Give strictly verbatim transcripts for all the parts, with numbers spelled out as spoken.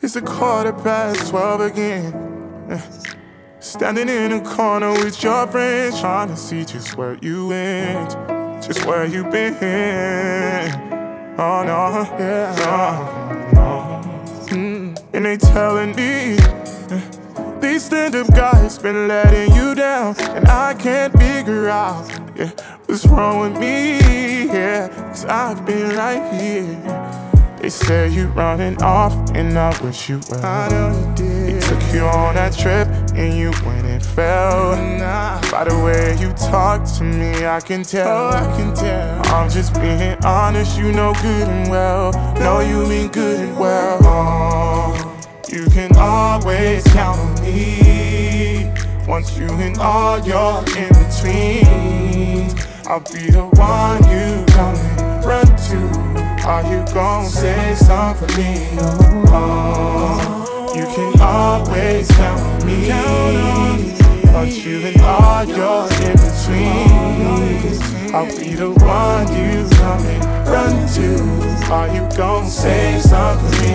It's a quarter past twelve again. Yeah. Standing in a corner with your friends, trying to see just where you went, just where you been. Oh no, yeah, no, no. Mm. And they telling me uh, these stand-up guys been letting you down, and I can't figure out yeah, what's wrong with me. Yeah, 'cause I've been right here. They say you running off, and I wish you well. I know you did. They took you on that trip, and you went and fell. Nah. By the way you talk to me, I can tell. Oh, I can tell. I'm just being honest, you know good and well. Know you mean good and well. Oh, you can always count on me. Once you and all your in between, I'll be the one you come and run to. Are you gon' say something for me? Oh, you can always count on me. But you and all your in between, I'll be the one you come and run to. Are you gon' say something for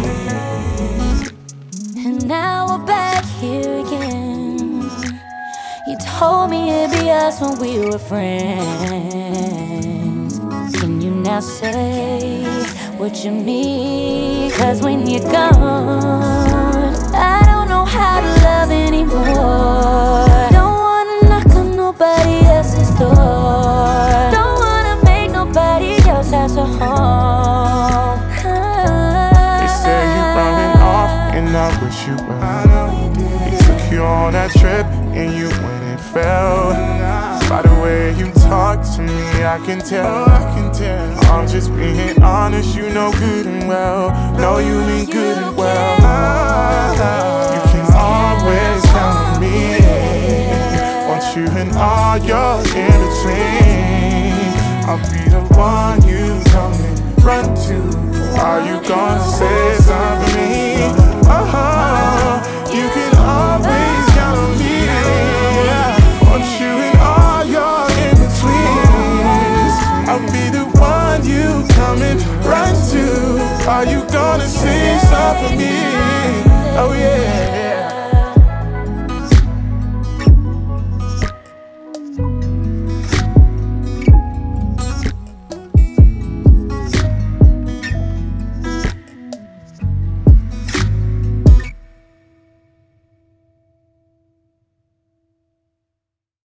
me? And now we're back here again. You told me it'd be us when we were friends. Can you now say what you mean? 'Cause when you're gone, I don't know how to love anymore. Don't wanna knock on nobody else's door. Don't wanna make nobody else have a home. They say you're running off, and I wish you well. I know you did. They took you on that trip, and you went and fell. By the way you talk to me, I can tell, I can tell. I'm just being honest, you know good and well. Know you mean good and well. You can always count on me. Once you and all your in between, I'll be the one you come and run to. Are you gonna say